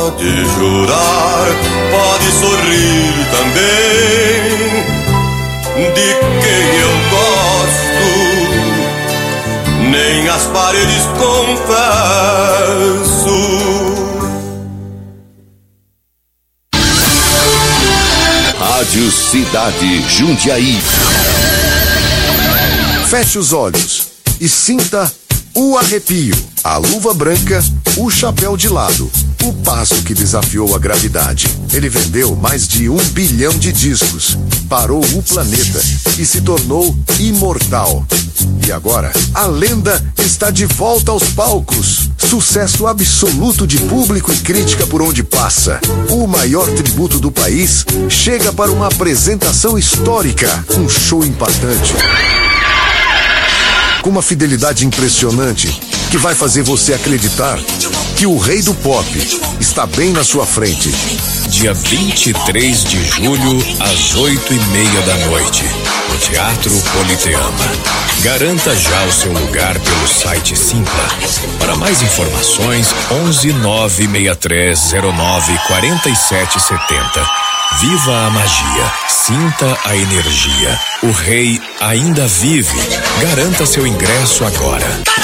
Pode jurar, pode sorrir também, de quem eu gosto, nem as paredes confesso. Rádio Cidade Jundiaí. Feche os olhos e sinta o arrepio, a luva branca, o chapéu de lado, o passo que desafiou a gravidade. Ele vendeu mais de 1 bilhão de discos, parou o planeta e se tornou imortal. E agora, a lenda está de volta aos palcos. Sucesso absoluto de público e crítica por onde passa. O maior tributo do país chega para uma apresentação histórica, um show impactante, com uma fidelidade impressionante, que vai fazer você acreditar que o rei do pop está bem na sua frente. Dia 23 de julho, às 8:30 da noite, no Teatro Politeama. Garanta já o seu lugar pelo site Simpla. Para mais informações, 11 96309 4770. Viva a magia, sinta a energia. O rei ainda vive. Garanta seu ingresso agora.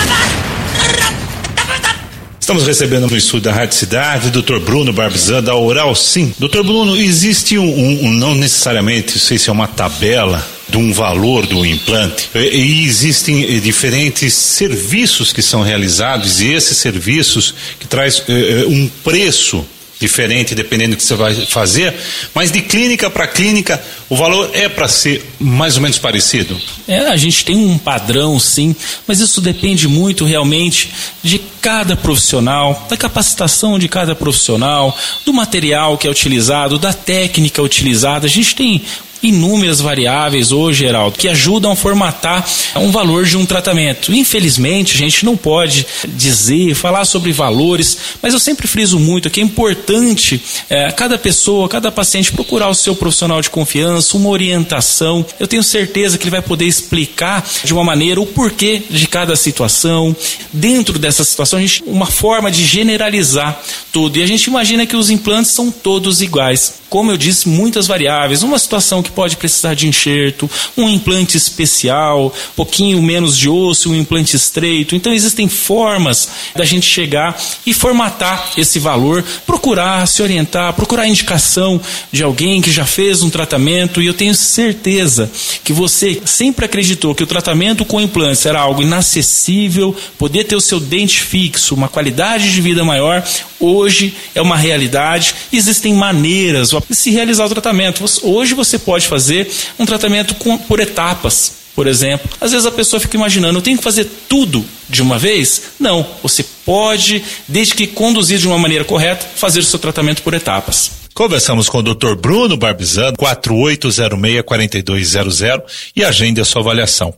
Estamos recebendo no estúdio da Rádio Cidade o Dr. Bruno Barbizan, da Oral Sim. Dr. Bruno, existe não necessariamente, não sei se é uma tabela de um valor do implante, e existem diferentes serviços que são realizados, e esses serviços que traz um preço diferente dependendo do que você vai fazer, mas de clínica para clínica o valor é para ser mais ou menos parecido? A gente tem um padrão, sim, mas isso depende muito realmente de cada profissional, da capacitação de cada profissional, do material que é utilizado, da técnica utilizada. A gente tem inúmeras variáveis hoje, Geraldo, que ajudam a formatar um valor de um tratamento. Infelizmente, a gente não pode falar sobre valores, mas eu sempre friso muito que é importante cada pessoa, cada paciente procurar o seu profissional de confiança, uma orientação. Eu tenho certeza que ele vai poder explicar de uma maneira o porquê de cada situação. Dentro dessa situação, uma forma de generalizar tudo. E a gente imagina que os implantes são todos iguais. Como eu disse, muitas variáveis. Uma situação que pode precisar de enxerto, um implante especial, um pouquinho menos de osso, um implante estreito. Então existem formas da gente chegar e formatar esse valor, procurar se orientar, procurar a indicação de alguém que já fez um tratamento. E eu tenho certeza que você sempre acreditou que o tratamento com implantes era algo inacessível, poder ter o seu dente fixo, uma qualidade de vida maior. Hoje é uma realidade. Existem maneiras de se realizar o tratamento. Hoje você pode fazer um tratamento por etapas, por exemplo. Às vezes a pessoa fica imaginando, eu tenho que fazer tudo de uma vez? Não, você pode, desde que conduzir de uma maneira correta, fazer o seu tratamento por etapas. Conversamos com o Dr. Bruno Barbizan, 4806-4200, e agende a sua avaliação.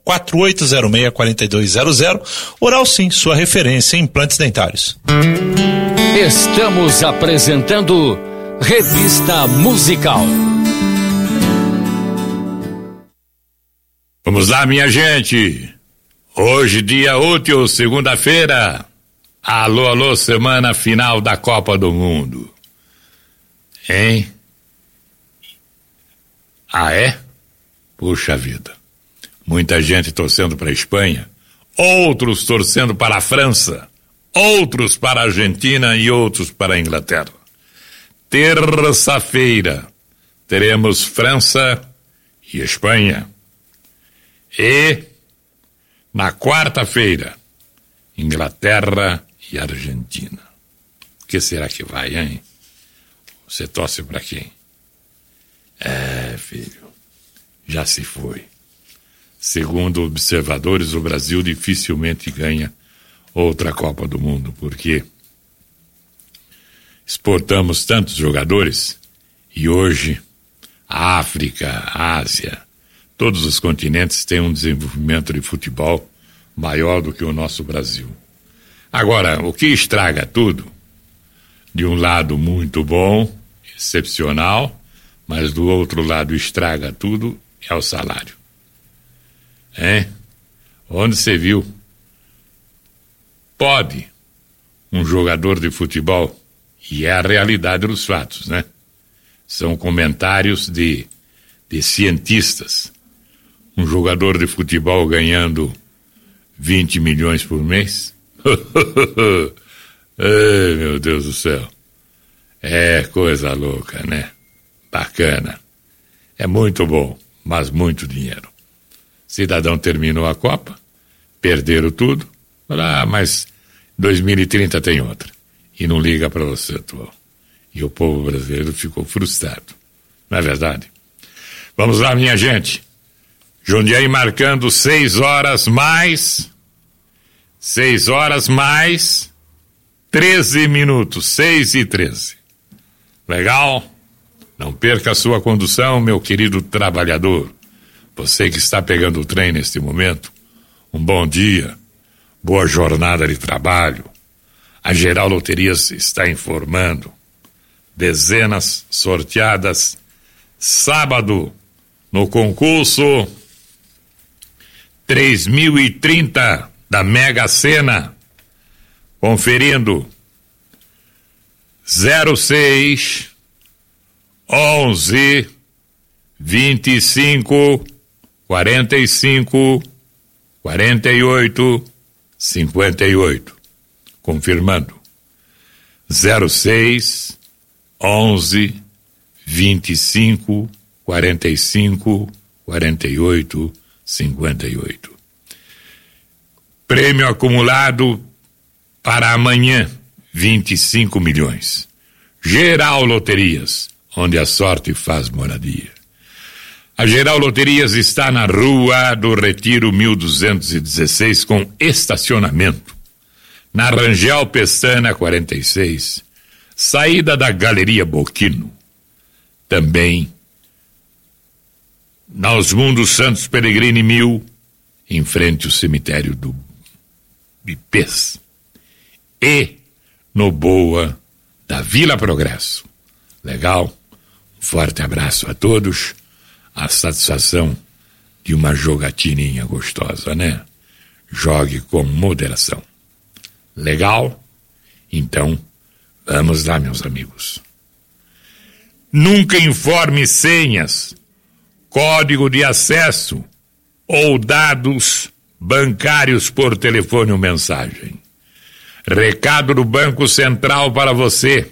4806-4200, Oral Sim, sua referência em implantes dentários. Estamos apresentando Revista Musical. Vamos lá, minha gente. Hoje, dia útil, segunda-feira. Alô, alô, semana final da Copa do Mundo. Hein? Ah, é? Puxa vida. Muita gente torcendo para a Espanha, outros torcendo para a França, outros para a Argentina e outros para a Inglaterra. Terça-feira teremos França e Espanha. E na quarta-feira, Inglaterra e Argentina. O que será que vai, hein? Você torce para quem? Filho, já se foi. Segundo observadores, o Brasil dificilmente ganha outra Copa do Mundo, porque exportamos tantos jogadores e hoje a África, a Ásia, todos os continentes têm um desenvolvimento de futebol maior do que o nosso Brasil. Agora, o que estraga tudo, de um lado muito bom, excepcional, mas do outro lado estraga tudo, é o salário. Hein? Onde você viu? Pode um jogador de futebol E é a realidade dos fatos, né? São comentários de cientistas. Um jogador de futebol ganhando 20 milhões por mês. Ai, meu Deus do céu. É coisa louca, né? Bacana. É muito bom, mas muito dinheiro. Cidadão terminou a Copa, perderam tudo. Mas 2030 tem outra. E não liga para você, atual. E o povo brasileiro ficou frustrado. Não é verdade? Vamos lá, minha gente. Jundiaí marcando 6 horas mais 13 minutos, 6:13. Legal? Não perca a sua condução, meu querido trabalhador. Você que está pegando o trem neste momento, um bom dia, boa jornada de trabalho. A Geral Loterias está informando. Dezenas sorteadas sábado no concurso 3030 da Mega Sena. Conferindo 06 11 25 45 48 58. Confirmando. 06 11 25 45 48 58. Prêmio acumulado para amanhã, 25 milhões. Geral Loterias, onde a sorte faz moradia. A Geral Loterias está na Rua do Retiro 1216, com estacionamento. Na Rangel Pestana 46, saída da Galeria Boquino. Também na Osmundo Santos Peregrini 1000, em frente ao cemitério do Ipês. E no Boa da Vila Progresso. Legal? Um forte abraço a todos. A satisfação de uma jogatininha gostosa, né? Jogue com moderação. Legal? Então, vamos lá, meus amigos. Nunca informe senhas, código de acesso ou dados bancários por telefone ou mensagem. Recado do Banco Central para você.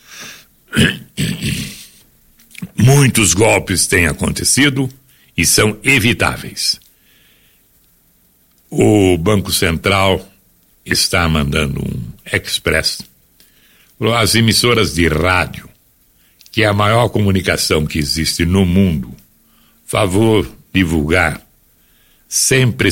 Muitos golpes têm acontecido e são evitáveis. O Banco Central está mandando um express para as emissoras de rádio, que é a maior comunicação que existe no mundo. Favor divulgar sempre,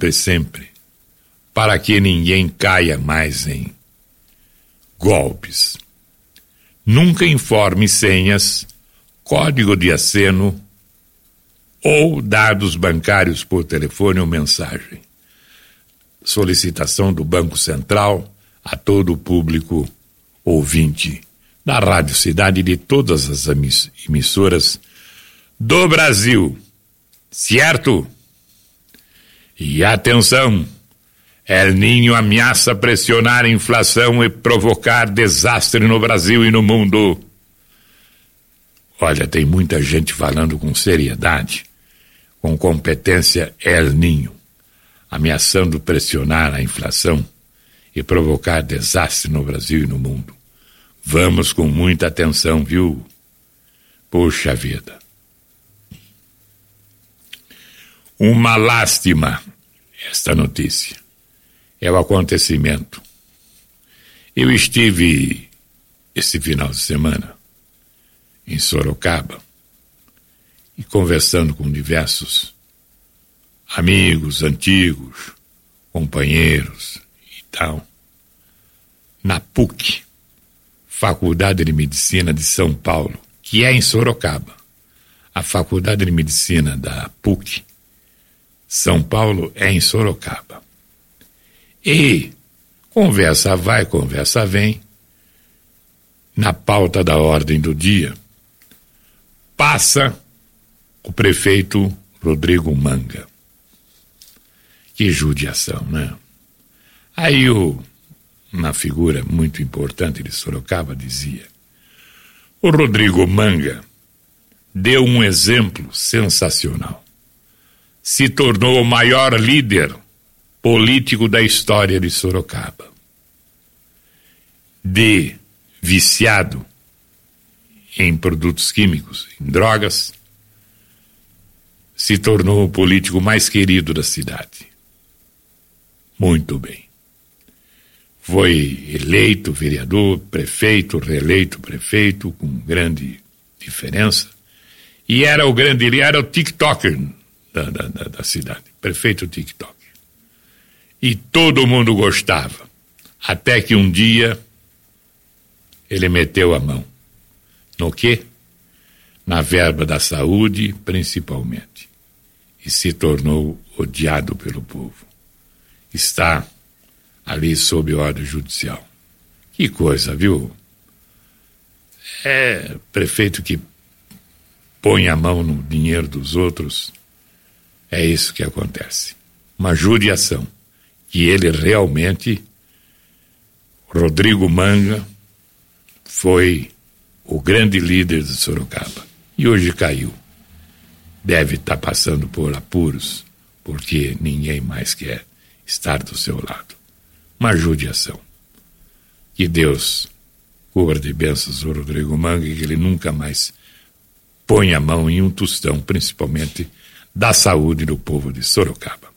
para que ninguém caia mais em golpes. Nunca informe senhas, código de aceno ou dados bancários por telefone ou mensagem. Solicitação do Banco Central a todo o público ouvinte da Rádio Cidade e de todas as emissoras do Brasil. Certo? E atenção! El Niño ameaça pressionar a inflação e provocar desastre no Brasil e no mundo. Olha, tem muita gente falando com seriedade, com competência El Niño, ameaçando pressionar a inflação e provocar desastre no Brasil e no mundo. Vamos com muita atenção, viu? Puxa vida. Uma lástima esta notícia. É o acontecimento. Eu estive esse final de semana em Sorocaba e conversando com diversos amigos antigos, companheiros e tal, na PUC, Faculdade de Medicina de São Paulo, que é em Sorocaba. A Faculdade de Medicina da PUC São Paulo é em Sorocaba. E conversa vai, conversa vem, na pauta da ordem do dia, passa o prefeito Rodrigo Manga. Que judiação, né? Aí o uma figura muito importante de Sorocaba, dizia: o Rodrigo Manga deu um exemplo sensacional. Se tornou o maior líder político da história de Sorocaba. De viciado em produtos químicos, em drogas, se tornou o político mais querido da cidade. Muito bem. Foi eleito vereador, prefeito, reeleito prefeito, com grande diferença. E era o TikToker da cidade, prefeito TikTok. E todo mundo gostava. Até que um dia ele meteu a mão. No quê? Na verba da saúde, principalmente. E se tornou odiado pelo povo. Está ali sob ordem judicial. Que coisa, viu? É prefeito que põe a mão no dinheiro dos outros. É isso que acontece. Uma judiação. Que ele realmente, Rodrigo Manga, foi o grande líder de Sorocaba. E hoje caiu. Deve estar passando por apuros, porque ninguém mais quer estar do seu lado. Uma judiação. Que Deus cubra de bênçãos o Rodrigo Manga e que ele nunca mais ponha a mão em um tostão, principalmente da saúde do povo de Sorocaba.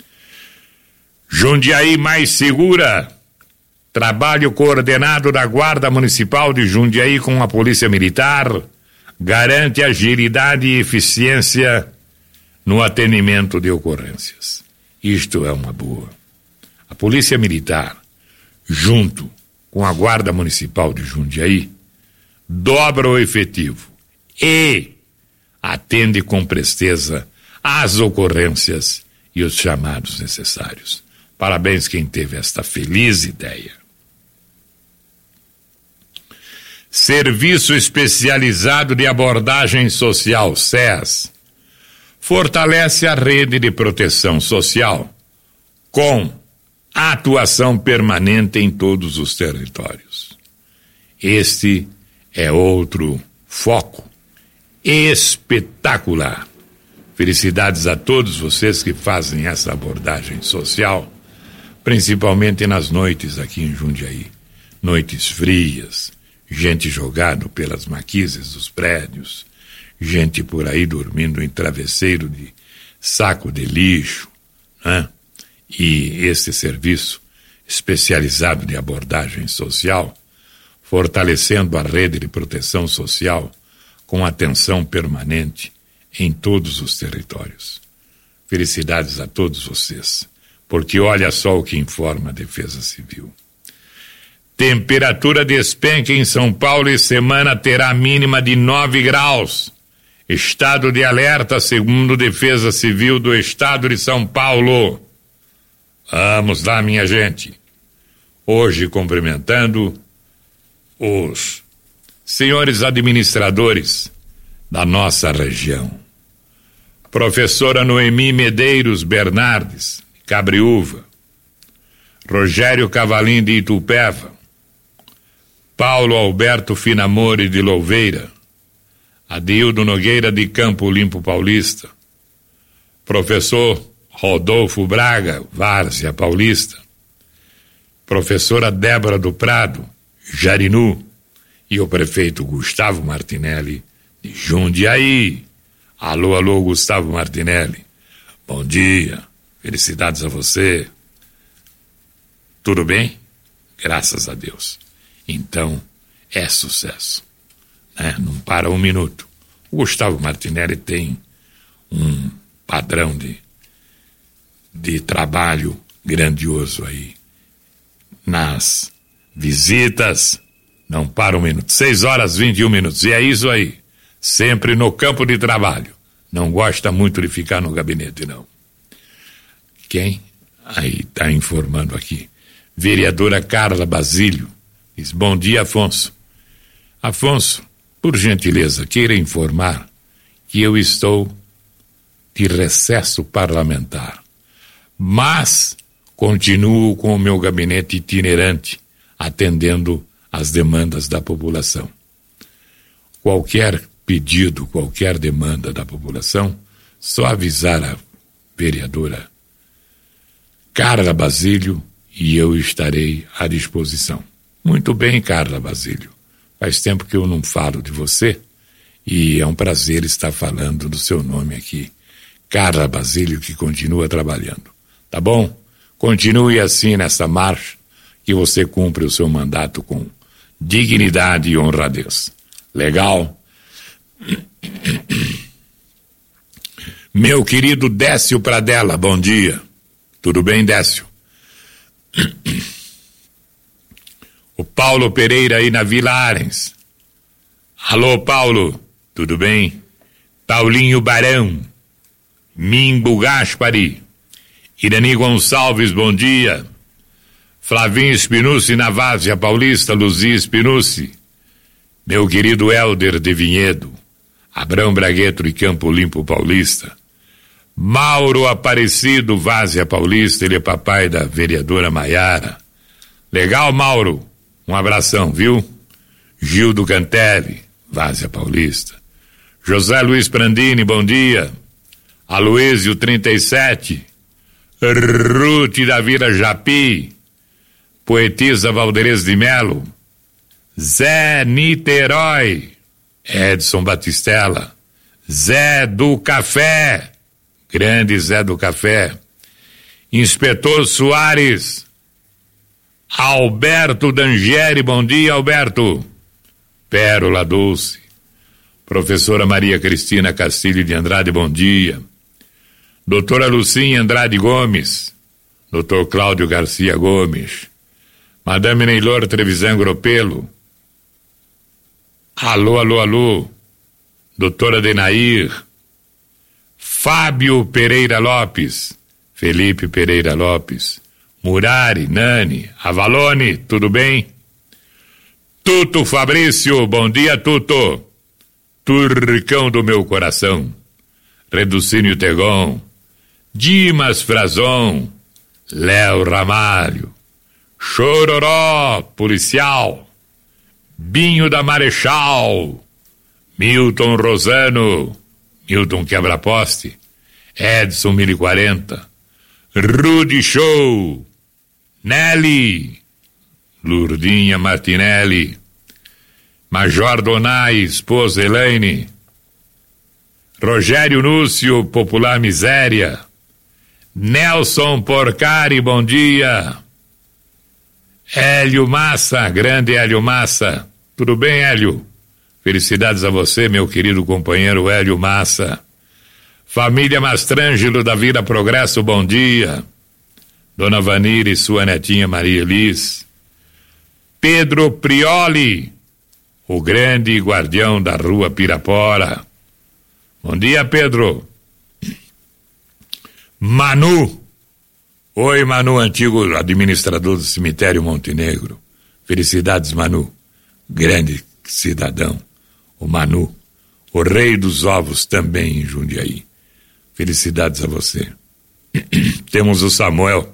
Jundiaí mais segura. Trabalho coordenado da Guarda Municipal de Jundiaí com a Polícia Militar garante agilidade e eficiência no atendimento de ocorrências. Isto é uma boa. A Polícia Militar, junto com a Guarda Municipal de Jundiaí, dobra o efetivo e atende com presteza às ocorrências e os chamados necessários. Parabéns quem teve esta feliz ideia. Serviço Especializado de Abordagem Social, SES, fortalece a rede de proteção social com atuação permanente em todos os territórios. Este é outro foco espetacular. Felicidades a todos vocês que fazem essa abordagem social, principalmente nas noites aqui em Jundiaí. Noites frias, gente jogada pelas maquises dos prédios, gente por aí dormindo em travesseiro de saco de lixo, né? E esse serviço especializado de abordagem social, fortalecendo a rede de proteção social com atenção permanente em todos os territórios. Felicidades a todos vocês, porque olha só o que informa a Defesa Civil. Temperatura despenca em São Paulo e semana terá mínima de 9 graus. Estado de alerta, segundo Defesa Civil do Estado de São Paulo. Vamos lá, minha gente. Hoje cumprimentando os senhores administradores da nossa região. Professora Noemi Medeiros Bernardes, Cabriúva. Rogério Cavalim de Itupeva. Paulo Alberto Finamore de Louveira. Adildo Nogueira de Campo Limpo Paulista. Professor Rodolfo Braga, Várzea Paulista. Professora Débora do Prado, Jarinu. E o prefeito Gustavo Martinelli de Jundiaí. Alô, alô, Gustavo Martinelli. Bom dia, felicidades a você. Tudo bem? Graças a Deus. Então, é sucesso. Né? Não para um minuto. O Gustavo Martinelli tem um padrão de trabalho grandioso aí. Nas visitas, não para um minuto. 6h21. E é isso aí. Sempre no campo de trabalho. Não gosta muito de ficar no gabinete, não. Quem? Aí está informando aqui. Vereadora Carla Basílio. Diz, bom dia, Afonso. Afonso, por gentileza, queira informar que eu estou de recesso parlamentar, mas continuo com o meu gabinete itinerante atendendo às demandas da população. Qualquer pedido, qualquer demanda da população, só avisar a vereadora Carla Basílio e eu estarei à disposição. Muito bem, Carla Basílio. Faz tempo que eu não falo de você e é um prazer estar falando do seu nome aqui. Carla Basílio, que continua trabalhando. Tá bom? Continue assim nessa marcha, que você cumpre o seu mandato com dignidade e honradez. Legal? Meu querido Décio Pradella, bom dia. Tudo bem, Décio? O Paulo Pereira aí na Vila Arens. Alô, Paulo, tudo bem? Paulinho Barão, Mimbo Gaspari, Irani Gonçalves, bom dia. Flavinho Spinucci na Várzea Paulista, Luzia Spinucci. Meu querido Helder de Vinhedo, Abrão Bragueto e Campo Limpo Paulista. Mauro Aparecido, Várzea Paulista, ele é papai da vereadora Maiara. Legal, Mauro? Um abração, viu? Gildo Cantelli, Várzea Paulista. José Luiz Prandini, bom dia. Aloísio 37. Ruth da Vila Japi. Poetisa Valderez de Melo. Zé Niterói. Edson Batistella. Zé do Café. Grande Zé do Café. Inspetor Soares. Alberto Dangieri, bom dia, Alberto. Pérola Dulce. Professora Maria Cristina Castilho de Andrade, bom dia. Doutora Lucinha Andrade Gomes. Doutor Cláudio Garcia Gomes. Madame Neylor Trevisan Gropelo. Alô, alô, alô. Doutora Denair. Fábio Pereira Lopes. Felipe Pereira Lopes. Murari, Nani, Avalone, tudo bem? Tuto Fabrício, bom dia, Tuto. Turcão do meu coração. Reducínio Tegon. Dimas Frazon. Léo Ramalho. Chororó, policial. Binho da Marechal. Milton Rosano. Milton Quebra-Poste. Edson 1040. Rudy Show. Nelly. Lurdinha Martinelli. Major Donai, esposa Elaine. Rogério Núcio, Popular Miséria. Nelson Porcari, bom dia. Hélio Massa, grande Hélio Massa. Tudo bem, Hélio? Felicidades a você, meu querido companheiro Hélio Massa. Família Mastrângelo da Vila Progresso, bom dia. Dona Vanira e sua netinha Maria Elis. Pedro Prioli, o grande guardião da rua Pirapora. Bom dia, Pedro. Manu. Oi, Manu, antigo administrador do cemitério Montenegro. Felicidades, Manu. Grande cidadão. O Manu, o rei dos ovos também em Jundiaí. Felicidades a você. Temos o Samuel,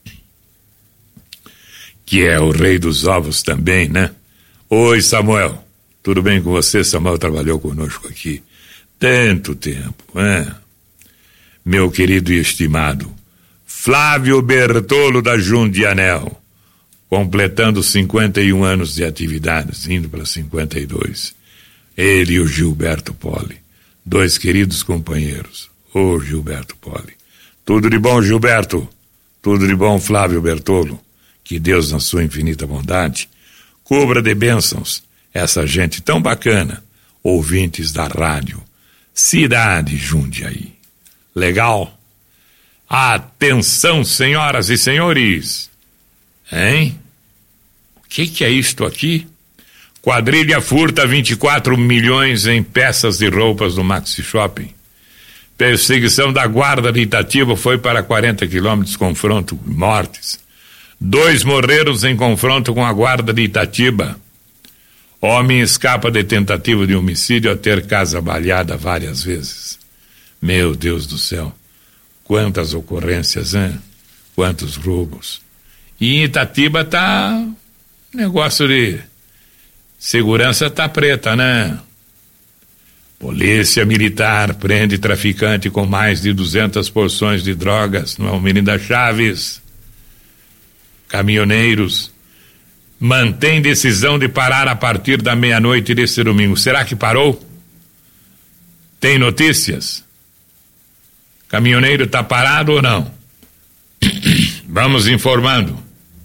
que é o rei dos ovos também, né? Oi, Samuel. Tudo bem com você? Samuel trabalhou conosco aqui tanto tempo, né? Meu querido e estimado Flávio Bertolo da Jundianel, completando 51 anos de atividades, indo para 52. Ele e o Gilberto Poli, dois queridos companheiros. Ô, Gilberto Poli. Tudo de bom, Gilberto. Tudo de bom, Flávio Bertolo. Que Deus, na sua infinita bondade, cubra de bênçãos essa gente tão bacana, ouvintes da rádio Cidade Jundiaí. Legal? Atenção, senhoras e senhores. Hein? O que é isto aqui? Quadrilha furta 24 milhões em peças de roupas no Maxi Shopping. Perseguição da guarda de Itatiba foi para 40 quilômetros, confronto, mortes. 2 morreram em confronto com a guarda de Itatiba. Homem escapa de tentativa de homicídio a ter casa baleada várias vezes. Meu Deus do céu, quantas ocorrências, hein? Quantos roubos. E em Itatiba tá Negócio de segurança tá preta, né? Polícia Militar prende traficante com mais de 200 porções de drogas no Almirante Chaves. Caminhoneiros mantém decisão de parar a partir da meia-noite deste domingo. Será que parou? Tem notícias? Caminhoneiro tá parado ou não? Vamos informando.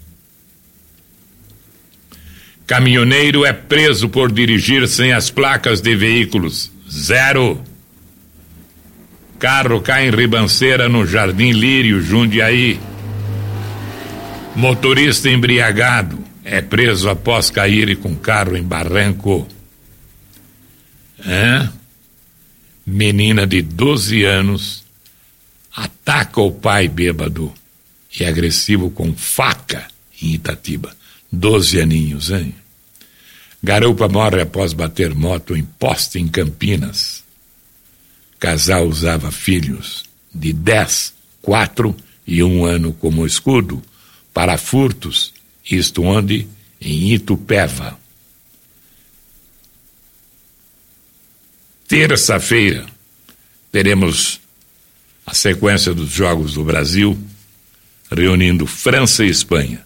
Caminhoneiro é preso por dirigir sem as placas de veículos. 0. Carro cai em ribanceira no Jardim Lírio, Jundiaí. Motorista embriagado é preso após cair com carro em barranco. Menina de 12 anos ataca o pai bêbado e agressivo com faca em Itatiba. 12 aninhos, hein? Garupa morre após bater moto em poste em Campinas. Casal usava filhos de 10, 4 e 1 ano como escudo para furtos, isto onde? Em Itupeva. Terça-feira teremos a sequência dos Jogos do Brasil, reunindo França e Espanha.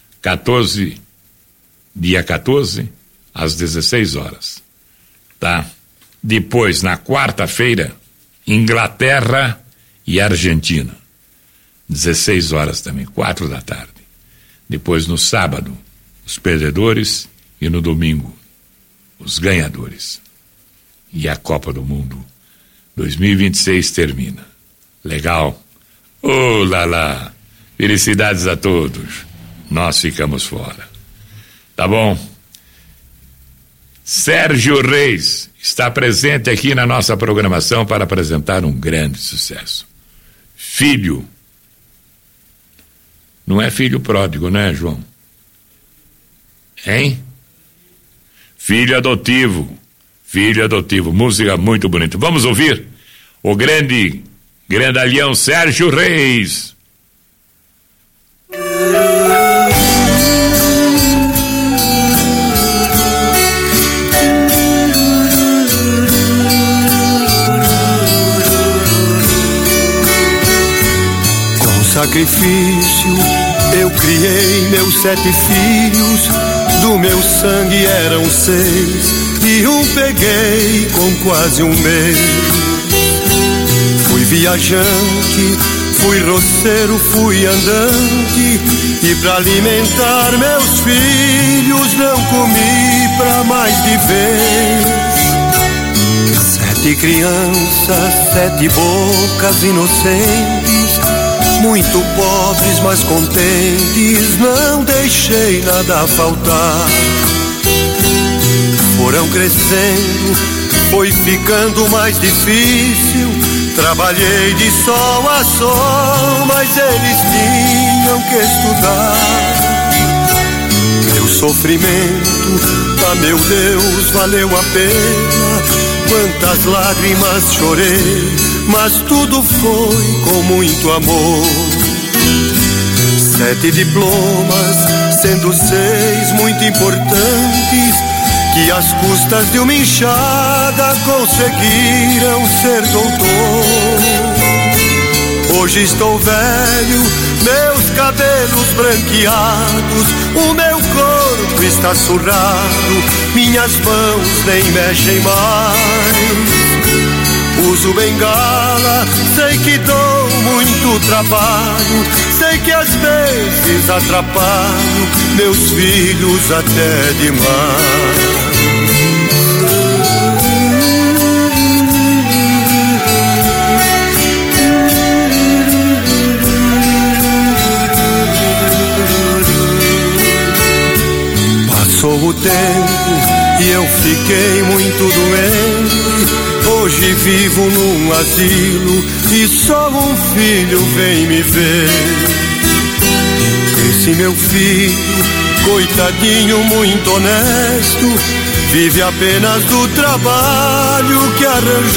Dia 14, às 16 horas. Tá? Depois, na quarta-feira, Inglaterra e Argentina. 16 horas também, 4 da tarde. Depois, no sábado, os perdedores e no domingo, os ganhadores. E a Copa do Mundo 2026 termina. Legal? Oh, lá, lá. Felicidades a todos. Nós ficamos fora. Tá bom? Sérgio Reis está presente aqui na nossa programação para apresentar um grande sucesso. Filho. Não é filho pródigo, né, João? Hein? Filho adotivo. Filho adotivo. Música muito bonita. Vamos ouvir o grandalhão Sérgio Reis. Sacrifício, eu criei meus 7 filhos, do meu sangue eram 6, e um peguei com quase um mês. Fui viajante, fui roceiro, fui andante, e pra alimentar meus filhos não comi pra mais de vez. 7 crianças, 7 bocas inocentes, muito pobres, mas contentes, não deixei nada faltar. Foram crescendo, foi ficando mais difícil, trabalhei de sol a sol, mas eles tinham que estudar. Meu sofrimento, ah meu Deus, valeu a pena, quantas lágrimas chorei, mas tudo foi com muito amor. 7 diplomas, sendo 6 muito importantes, que às custas de uma enxada conseguiram ser doutor. Hoje estou velho, meus cabelos branqueados, o meu corpo está surrado, minhas mãos nem mexem mais. Uso bengala, sei que dou muito trabalho, sei que às vezes atrapalho meus filhos até demais. Passou o tempo e eu fiquei muito doente. Hoje vivo num asilo e só um filho vem me ver. Esse meu filho, coitadinho, muito honesto, vive apenas do trabalho que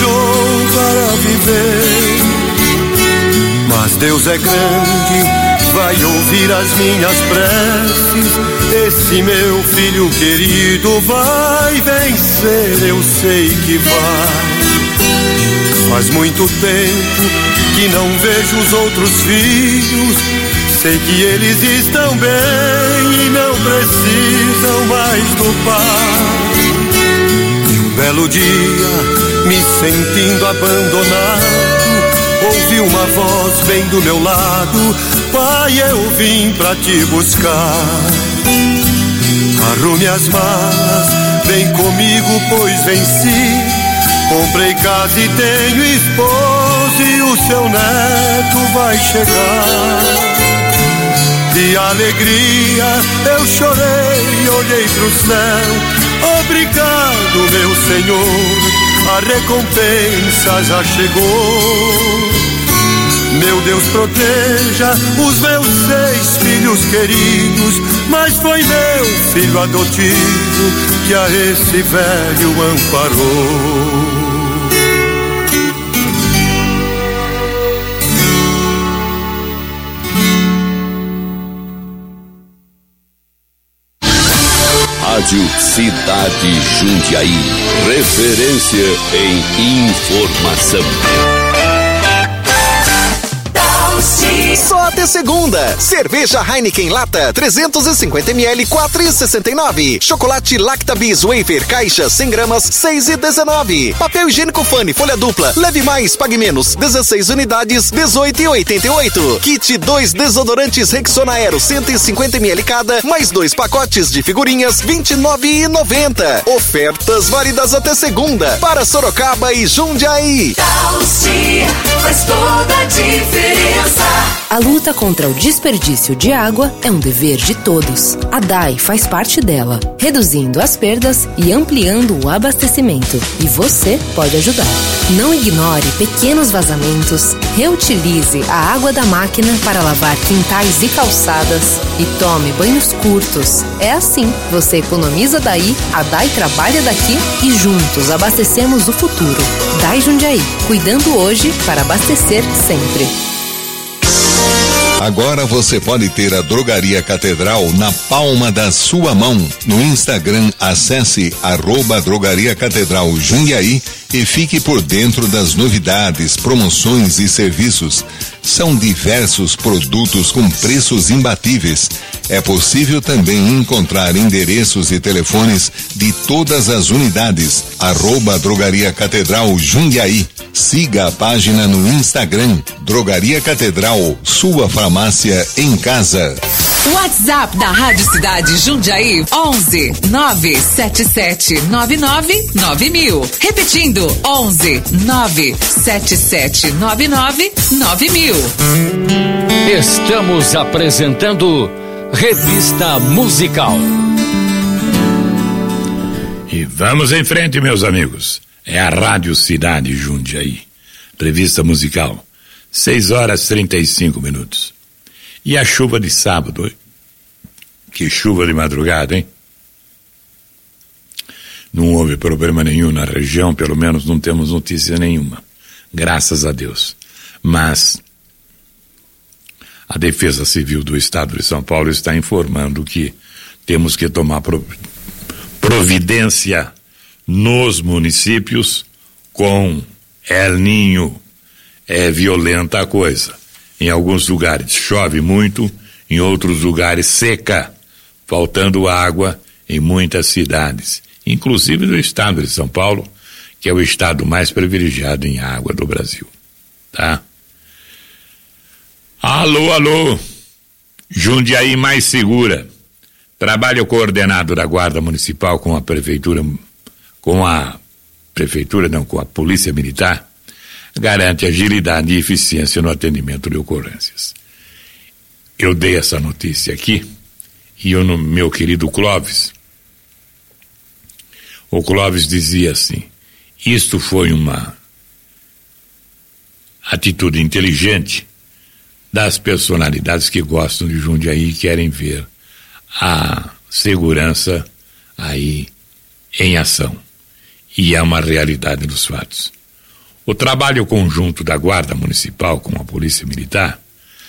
arranjou para viver. Mas Deus é grande, vai ouvir as minhas preces. Esse meu filho querido vai vencer, eu sei que vai. Faz muito tempo que não vejo os outros filhos. Sei que eles estão bem e não precisam mais do pai. E um belo dia, me sentindo abandonado, ouvi uma voz bem do meu lado: pai, eu vim pra te buscar. Arrume as malas, vem comigo, pois venci. Comprei casa e tenho esposa e o seu neto vai chegar. De alegria eu chorei, olhei pro céu. Obrigado, meu Senhor, a recompensa já chegou. Meu Deus, proteja os meus 6 filhos queridos, mas foi meu filho adotivo que a esse velho amparou. Rádio Cidade Jundiaí, referência em informação. Só até segunda. Cerveja Heineken Lata 350ml 4,69. Chocolate Lactabis Wafer Caixa 100 gramas 6,19. Papel higiênico Fani folha dupla leve mais pague menos 16 unidades 18,88. Kit 2 desodorantes Rexona Aero 150ml cada mais 2 pacotes de figurinhas 29,90. Ofertas válidas até segunda para Sorocaba e Jundiaí. Talci faz toda a diferença. A luta contra o desperdício de água é um dever de todos. A DAI faz parte dela, reduzindo as perdas e ampliando o abastecimento. E você pode ajudar. Não ignore pequenos vazamentos, reutilize a água da máquina para lavar quintais e calçadas e tome banhos curtos. É assim, você economiza daí, a DAI trabalha daqui e juntos abastecemos o futuro. DAI Jundiaí, cuidando hoje para abastecer sempre. Agora você pode ter a Drogaria Catedral na palma da sua mão. No Instagram, acesse @Drogaria Catedral Jundiaí e fique por dentro das novidades, promoções e serviços. São diversos produtos com preços imbatíveis. É possível também encontrar endereços e telefones de todas as unidades. @Drogaria Catedral Jundiaí. Siga a página no Instagram, Drogaria Catedral, sua farmácia em casa. WhatsApp da Rádio Cidade Jundiaí 11 97799 9000. Repetindo, 11 97799 9000. Estamos apresentando Revista Musical. E vamos em frente, meus amigos. É a Rádio Cidade Jundiaí. Revista Musical. 6h35. E a chuva de sábado? Que chuva de madrugada, hein? Não houve problema nenhum na região, pelo menos não temos notícia nenhuma. Graças a Deus. Mas a Defesa Civil do Estado de São Paulo está informando que temos que tomar providência nos municípios com El Ninho. É violenta a coisa. Em alguns lugares chove muito, em outros lugares seca, faltando água em muitas cidades, inclusive no estado de São Paulo, que é o estado mais privilegiado em água do Brasil. Tá? Alô, Jundiaí mais segura. Trabalho coordenado da Guarda Municipal com a Prefeitura, com a Polícia Militar, garante agilidade e eficiência no atendimento de ocorrências. Eu dei essa notícia aqui, e meu querido Clóvis, o Clóvis dizia assim: isto foi uma atitude inteligente das personalidades que gostam de Jundiaí e querem ver a segurança aí em ação. E é uma realidade dos fatos. O trabalho conjunto da Guarda Municipal com a Polícia Militar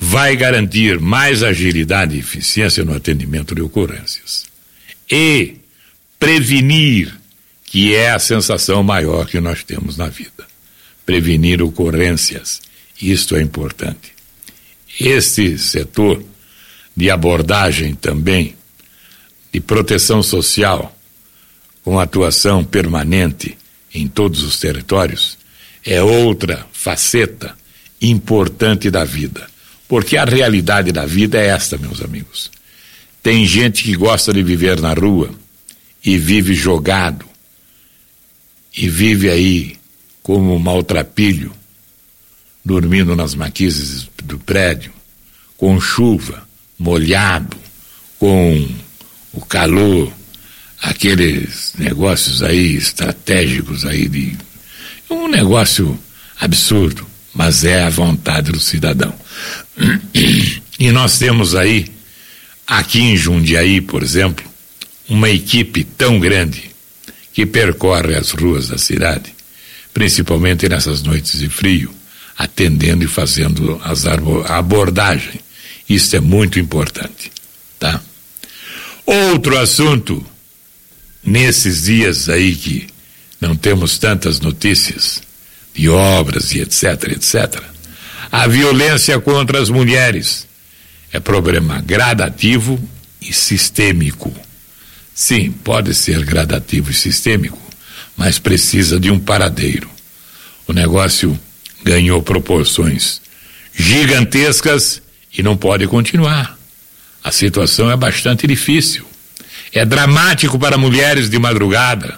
vai garantir mais agilidade e eficiência no atendimento de ocorrências. E prevenir, que é a sensação maior que nós temos na vida. Prevenir ocorrências, isto é importante. Este setor de abordagem também, de proteção social, com atuação permanente em todos os territórios, é outra faceta importante da vida. Porque a realidade da vida é esta, meus amigos. Tem gente que gosta de viver na rua e vive jogado, e vive aí como um maltrapilho, dormindo nas maquises do prédio, com chuva, molhado, com o calor, aqueles negócios aí estratégicos aí de um negócio absurdo, mas é a vontade do cidadão. E nós temos aí, aqui em Jundiaí, por exemplo, uma equipe tão grande que percorre as ruas da cidade, principalmente nessas noites de frio, atendendo e fazendo a abordagem. Isso é muito importante, tá? Outro assunto, nesses dias aí que não temos tantas notícias de obras e etc, etc, a violência contra as mulheres é problema gradativo e sistêmico. Sim, pode ser gradativo e sistêmico, mas precisa de um paradeiro. O negócio ganhou proporções gigantescas e não pode continuar. A situação é bastante difícil. É dramático para mulheres de madrugada.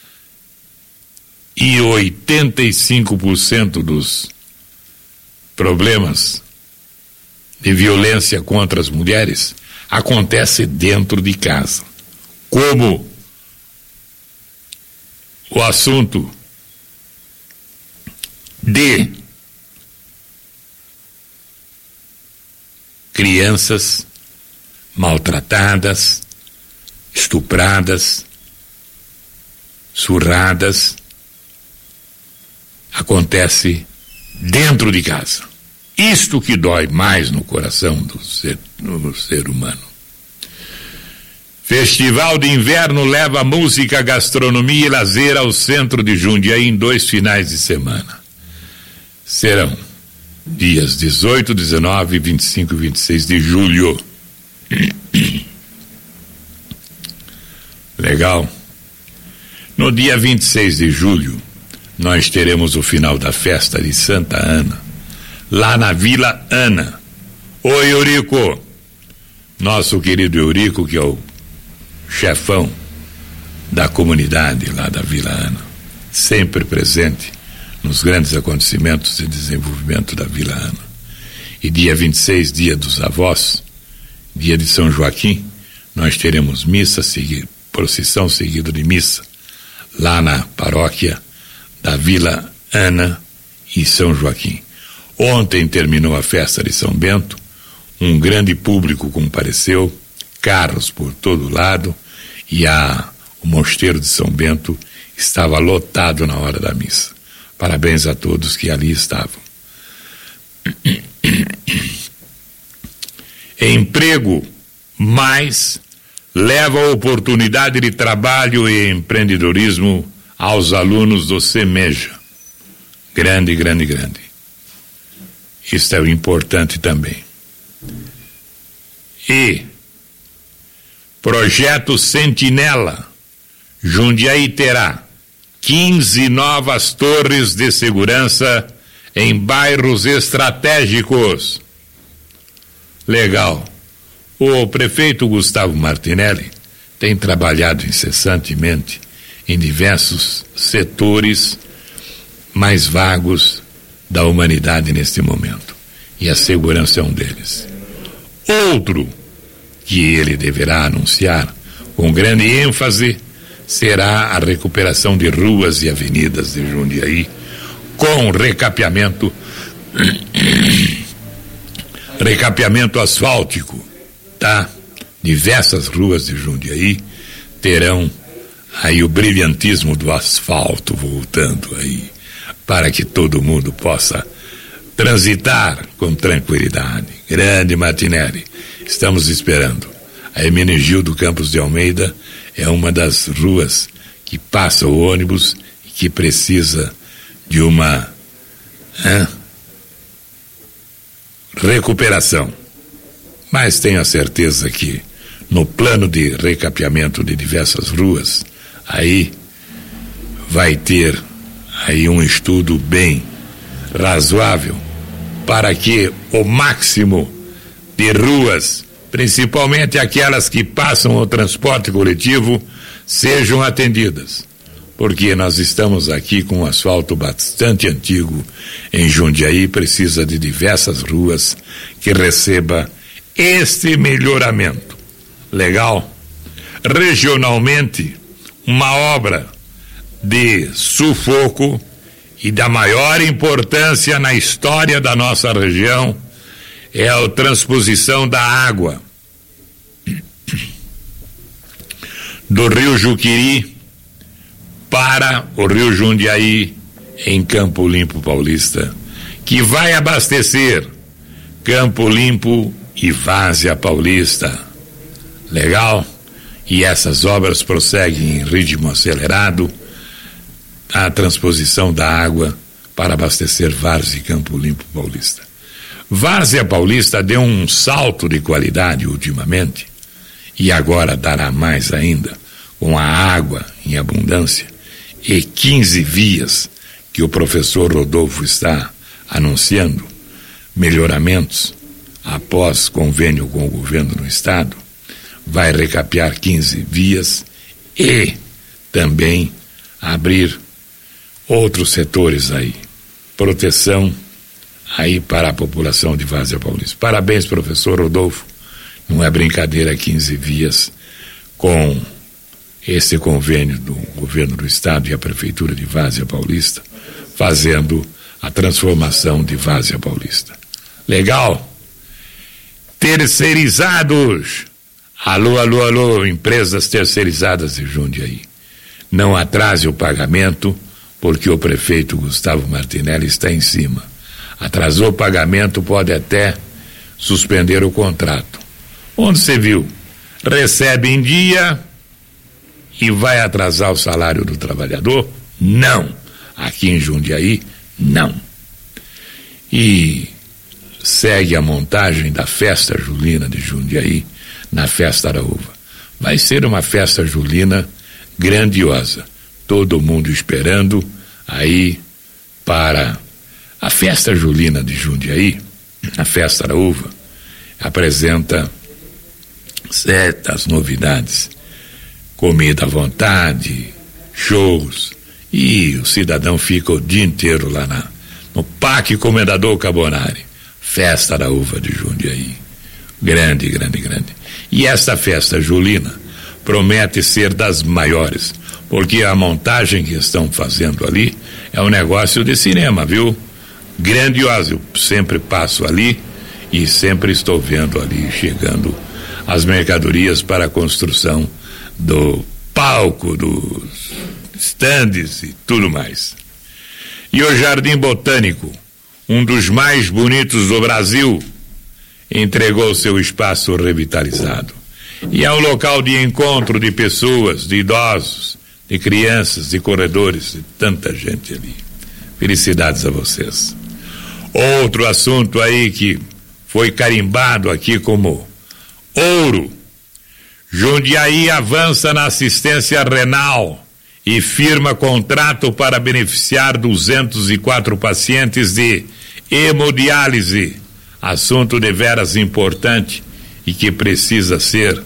E 85% dos problemas de violência contra as mulheres acontece dentro de casa. Como o assunto de crianças maltratadas, estupradas, surradas, acontece dentro de casa. Isto que dói mais no coração do ser humano. Festival de Inverno leva música, gastronomia e lazer ao centro de Jundiaí em 2 finais de semana. Serão dias 18, 19, 25 e 26 de julho. Legal. No dia 26 de julho, nós teremos o final da festa de Santa Ana, lá na Vila Ana. Oi, Eurico. Nosso querido Eurico, que é o chefão da comunidade lá da Vila Ana, sempre presente nos grandes acontecimentos de desenvolvimento da Vila Ana. E dia 26, dia dos avós, dia de São Joaquim, nós teremos missa, procissão seguida de missa, lá na paróquia da Vila Ana e São Joaquim. Ontem terminou a festa de São Bento, um grande público compareceu, carros por todo lado, e o mosteiro de São Bento estava lotado na hora da missa. Parabéns a todos que ali estavam. Emprego mais leva a oportunidade de trabalho e empreendedorismo aos alunos do SEMEJA. Grande, grande, grande. Isso é o importante também. E projeto Sentinela, Jundiaí terá 15 novas torres de segurança em bairros estratégicos. Legal. O prefeito Gustavo Martinelli tem trabalhado incessantemente em diversos setores mais vagos da humanidade neste momento. E a segurança é um deles. Outro que ele deverá anunciar com grande ênfase será a recuperação de ruas e avenidas de Jundiaí com recapeamento asfáltico, tá? Diversas ruas de Jundiaí terão aí o brilhantismo do asfalto voltando aí, para que todo mundo possa transitar com tranquilidade. Grande Martinelli, estamos esperando. A Hermenegildo Campos de Almeida é uma das ruas que passa o ônibus e que precisa de uma recuperação. Mas tenho a certeza que no plano de recapeamento de diversas ruas, aí vai ter aí um estudo bem razoável para que o máximo de ruas, principalmente aquelas que passam o transporte coletivo, sejam atendidas. Porque nós estamos aqui com um asfalto bastante antigo em Jundiaí, precisa de diversas ruas que receba este melhoramento. Legal? Regionalmente, uma obra de sufoco e da maior importância na história da nossa região é a transposição da água do Rio Juquiri para o Rio Jundiaí em Campo Limpo Paulista, que vai abastecer Campo Limpo e Várzea Paulista. Legal? E essas obras prosseguem em ritmo acelerado, a transposição da água para abastecer Várzea e Campo Limpo Paulista. Várzea Paulista deu um salto de qualidade ultimamente e agora dará mais ainda, com a água em abundância e 15 vias que o professor Rodolfo está anunciando, melhoramentos após convênio com o governo do estado, vai recapear 15 vias e também abrir outros setores aí, proteção aí para a população de Várzea Paulista. Parabéns, professor Rodolfo, não é brincadeira, 15 vias com esse convênio do governo do estado e a prefeitura de Várzea Paulista, fazendo a transformação de Várzea Paulista. Legal? Terceirizados. Alô, alô, alô, empresas terceirizadas de Jundiaí. Não atrase o pagamento, porque o prefeito Gustavo Martinelli está em cima. Atrasou o pagamento, pode até suspender o contrato. Onde você viu? Recebe em dia e vai atrasar o salário do trabalhador? Não. Aqui em Jundiaí, não. E segue a montagem da festa julina de Jundiaí na Festa Araúva. Vai ser uma festa julina grandiosa. Todo mundo esperando aí para a festa julina de Jundiaí. A Festa Araúva apresenta certas novidades, comida à vontade, shows, e o cidadão fica o dia inteiro lá no Parque Comendador Carbonari. Festa Araúva de Jundiaí. Grande, grande, grande. E essa festa julina promete ser das maiores, porque a montagem que estão fazendo ali é um negócio de cinema, viu? Grandioso. Eu sempre passo ali e sempre estou vendo ali chegando as mercadorias para a construção do palco, dos estandes e tudo mais. E o Jardim Botânico, um dos mais bonitos do Brasil, entregou seu espaço revitalizado. E é um local de encontro de pessoas, de idosos, de crianças, de corredores, de tanta gente ali. Felicidades a vocês. Outro assunto aí que foi carimbado aqui como ouro. Jundiaí avança na assistência renal e firma contrato para beneficiar 204 pacientes de hemodiálise. Assunto deveras importante e que precisa ser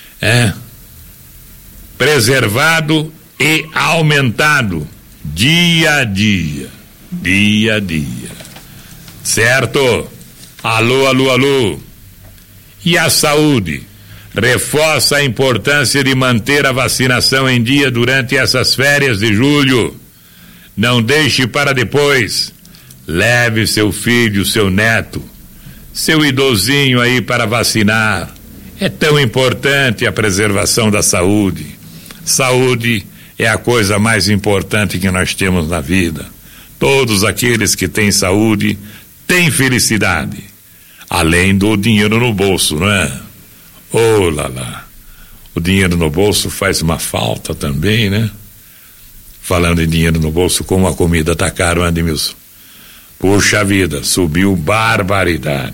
preservado e aumentado dia a dia. Dia a dia. Certo? Alô, alô, alô. E a saúde? Reforça a importância de manter a vacinação em dia durante essas férias de julho. Não deixe para depois. Leve seu filho, seu neto, seu idosinho aí para vacinar. É tão importante a preservação da saúde. Saúde é a coisa mais importante que nós temos na vida. Todos aqueles que têm saúde tem felicidade, além do dinheiro no bolso, não é? Oh lá lá, o dinheiro no bolso faz uma falta também, né? Falando em dinheiro no bolso, como a comida tá cara, Admilson? Puxa vida, subiu barbaridade,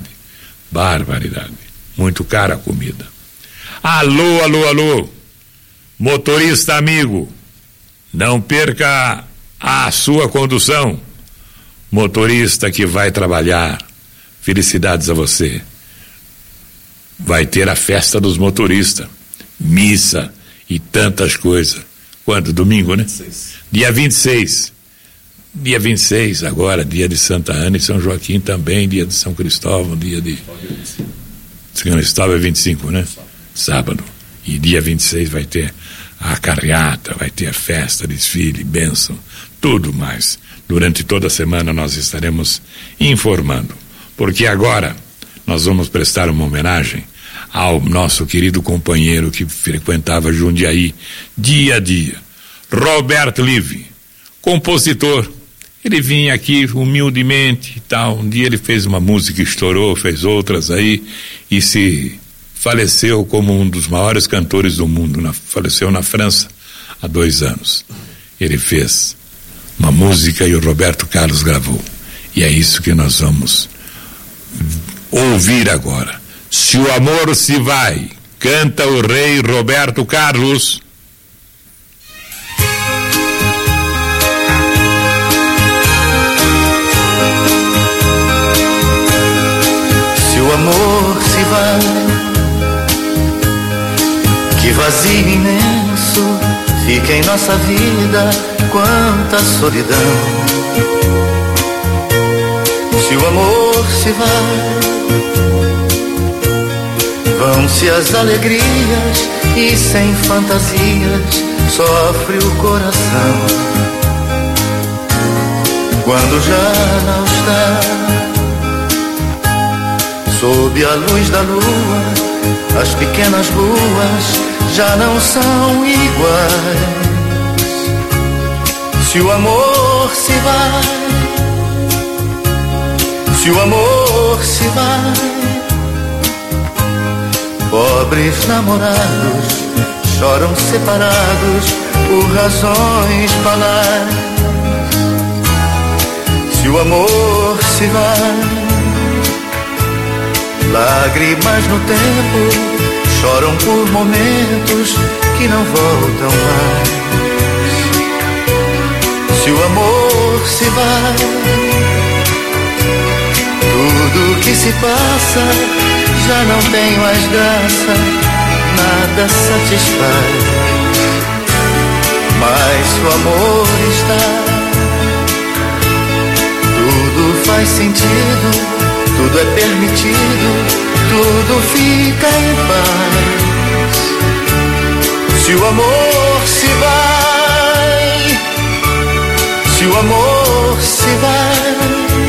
muito cara a comida. Alô, motorista amigo, não perca a sua condução. Motorista que vai trabalhar, felicidades a você. Vai ter a festa dos motoristas, missa e tantas coisas. Quando? Domingo, né? Dia 26. Dia 26 agora, dia de Santa Ana e São Joaquim também, dia de São Cristóvão, dia de São Cristóvão é 25, né? Sábado. E dia 26 vai ter a carreata, vai ter a festa, desfile, bênção, tudo mais. Durante toda a semana nós estaremos informando, porque agora nós vamos prestar uma homenagem ao nosso querido companheiro que frequentava Jundiaí dia a dia, Roberto Live, compositor. Ele vinha aqui humildemente e tal. Um dia ele fez uma música, estourou, fez outras aí e se faleceu como um dos maiores cantores do mundo. Faleceu na França há 2 anos. Ele fez uma música e o Roberto Carlos gravou. E é isso que nós vamos ouvir agora. Se o amor se vai, canta o rei Roberto Carlos. Se o amor se vai, que vazio imenso fica em nossa vida, quanta solidão. Se o amor se vai, vão-se as alegrias e sem fantasias sofre o coração. Quando já não está sob a luz da lua, as pequenas ruas já não são iguais. Se o amor se vai, se o amor se vai, pobres namorados choram separados por razões banais. Se o amor se vai, lágrimas no tempo choram por momentos que não voltam mais. Se o amor se vai, tudo que se passa já não tem mais graça, nada satisfaz. Mas se o amor está, tudo faz sentido, tudo é permitido, tudo fica em paz. Se o amor se vai, se o amor se vai,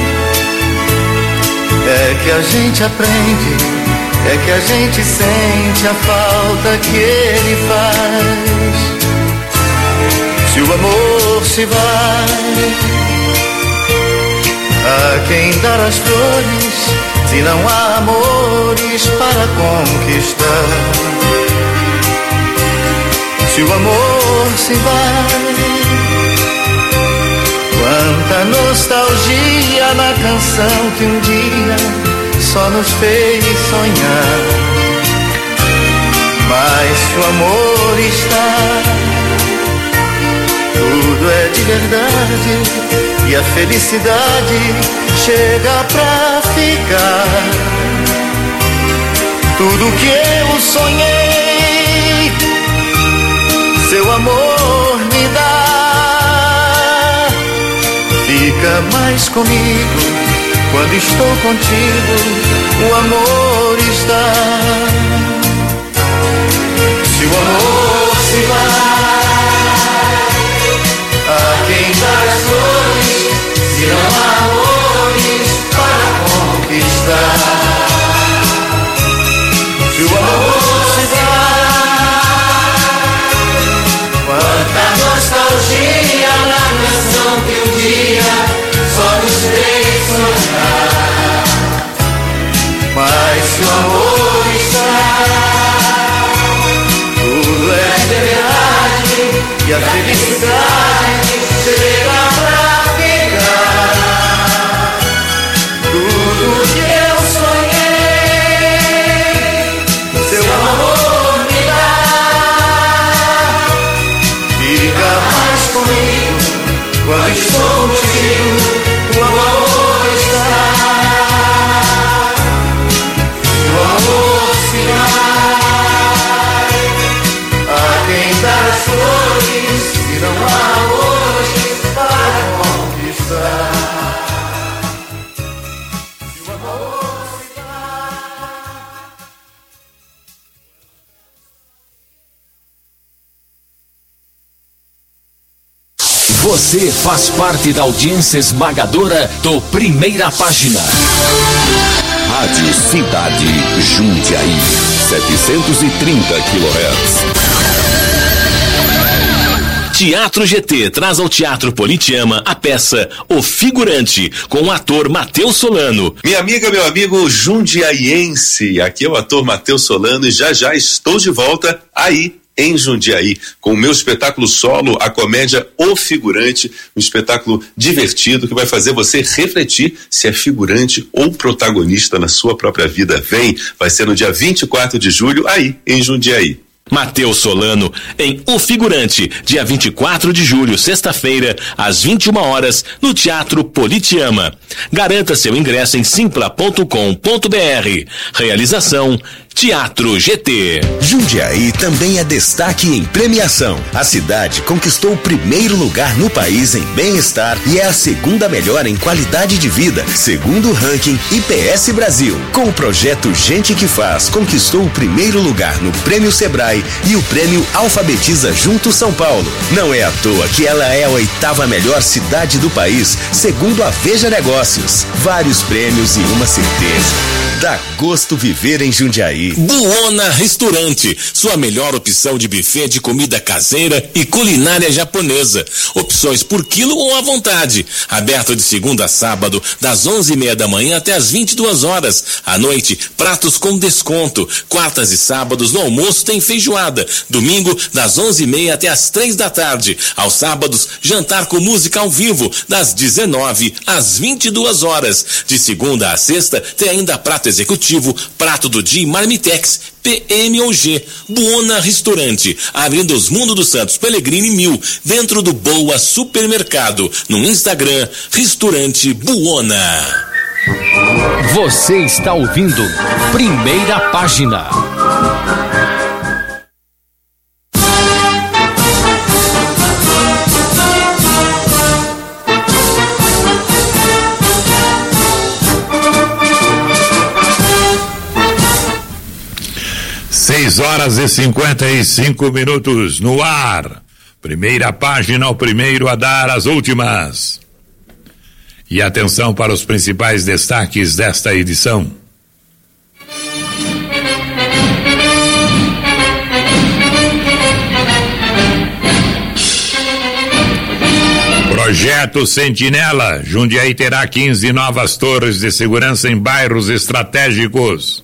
é que a gente aprende, é que a gente sente a falta que ele faz. Se o amor se vai, a quem dar as flores, se não há amores para conquistar. Se o amor se vai, quanta nostalgia na canção que um dia só nos fez sonhar. Mas se o amor está, tudo é de verdade e a felicidade chega pra ficar. Tudo que eu sonhei, seu amor me dá. Fica mais comigo quando estou contigo, o amor está. Se o amor se vai, a quem dar as flores, se não há amores para conquistar. Se o amor se vai, quanta nostalgia na canção que um dia só nos fez sonhar. e a felicidade chega pra ficar. Tudo que eu sonhei, seu amor me dá. Fica mais comigo quando estou contigo, o amor está. O amor se vai, a quem dar as flores, se não há hoje para conquistar. Se o amor se Você faz parte da audiência esmagadora do Primeira Página. Rádio Cidade Jundiaí, 730 kHz. Teatro GT traz ao Teatro Politeama a peça O Figurante, com o ator Matheus Solano. Minha amiga, meu amigo jundiaiense, aqui é o ator Matheus Solano e já estou de volta aí em Jundiaí, com o meu espetáculo solo, a comédia O Figurante, um espetáculo divertido que vai fazer você refletir se é figurante ou protagonista na sua própria vida. Vem, vai ser no dia 24 de julho, aí em Jundiaí. Matheus Solano em O Figurante, dia 24 de julho, sexta-feira, às 21 horas, no Teatro Politeama. Garanta seu ingresso em simpla.com.br. Realização Teatro GT. Jundiaí também é destaque em premiação. A cidade conquistou o primeiro lugar no país em bem-estar e é a segunda melhor em qualidade de vida, segundo o ranking IPS Brasil. Com o projeto Gente que Faz, conquistou o primeiro lugar no Prêmio Sebrae e o Prêmio Alfabetiza Junto São Paulo. Não é à toa que ela é a 8ª melhor cidade do país, segundo a Veja Negócios. Vários prêmios e uma certeza: dá gosto viver em Jundiaí. Buona Restaurante, sua melhor opção de buffet de comida caseira e culinária japonesa. Opções por quilo ou à vontade. Aberto de segunda a sábado, das 11:30 da manhã até as 22 horas. À noite, pratos com desconto. Quartas e sábados, no almoço tem feijoada. Domingo, das 11:30 até as 3 da tarde. Aos sábados, jantar com música ao vivo, das 19 às 22 horas. De segunda a sexta, tem ainda prato executivo, prato do dia e marmitex, PM ou G. Buona Restaurante, Avenida Osmundo dos Santos Pellegrini 1000, dentro do Boa Supermercado. No Instagram, Restaurante Buona. Você está ouvindo Primeira Página. Seis horas e 55 minutos no ar. Primeira Página, o primeiro a dar as últimas. E atenção para os principais destaques desta edição. Projeto Sentinela. Jundiaí terá 15 novas torres de segurança em bairros estratégicos.